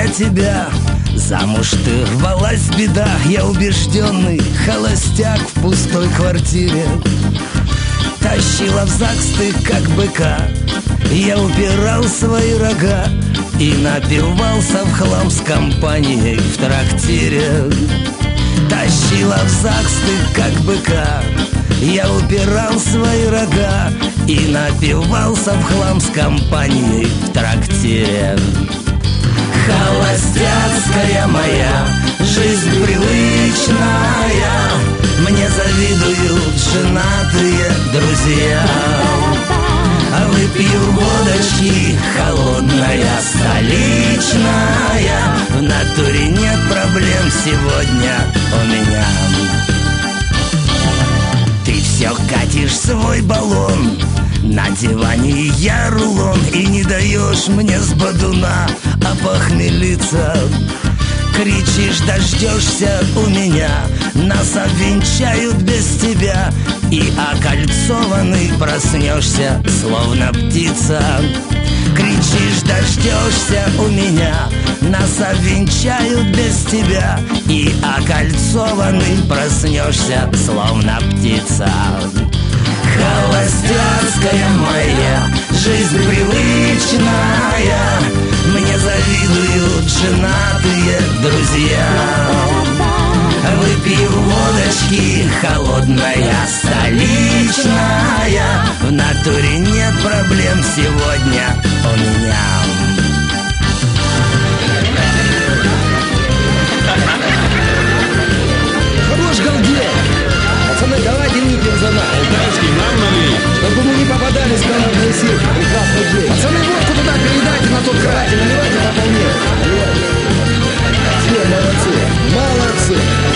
я тебя. Замуж ты рвалась, беда. Я убежденный холостяк в пустой квартире. Тащила в ЗАГС ты как быка. Я упирал свои рога и напивался в хлам с компанией в трактире. Тащила в ЗАГС ты как быка. Я упирал свои рога и напивался в хлам с компанией в трактире. Холостяцкая моя жизнь привычная, мне завидуют женатые друзья. Выпью водочки, холодная, столичная. В натуре нет проблем сегодня у меня. Ты все катишь свой баллон, на диване я рулон, и не даешь мне с бодуна опохмелиться. Кричишь, дождешься у меня, нас обвенчают без тебя, и окольцованный проснешься, словно птица. Кричишь, дождешься у меня, нас обвенчают без тебя, и окольцованный проснешься, словно птица. Холостяцкая моя жизнь привычная, мне завидуют женатые друзья. Выпью водочки, холодная, столичная. В натуре нет проблем сегодня у меня. Хорош галдеть! Пацаны, давайте выпьем за нас. Тачки нам налей. Чтобы мы не попадались в голодные сети. Прекрасный день. Пацаны, водку туда передайте на тот край. Наливайте на полне. Все молодцы. Молодцы.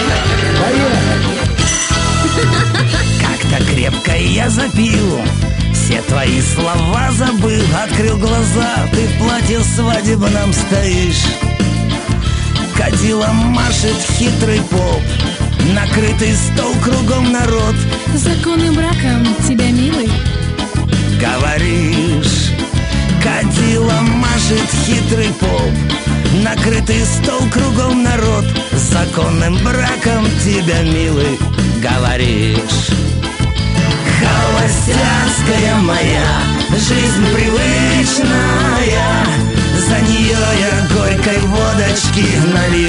Поехали. Как-то крепко я запил, все твои слова забыл. Открыл глаза, ты в платье свадебном стоишь. Кадила машет хитрый поп, накрытый стол, кругом народ. Законным браком тебя, милый, говоришь. Кадила машет хитрый поп, накрытый стол, кругом народ. Законным браком тебя, милый, говоришь. Холостяцкая моя жизнь привычная, за нее я горькой водочки налью.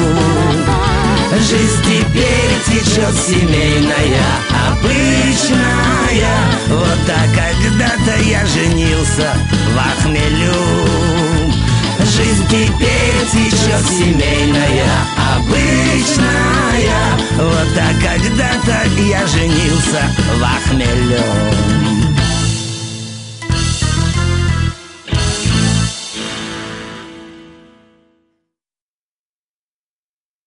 Жизнь теперь течет семейная, обычная. Вот так когда-то я женился в хмелю. Жизнь теперь течет семейная, обычная. Вот так когда-то я женился в хмелю.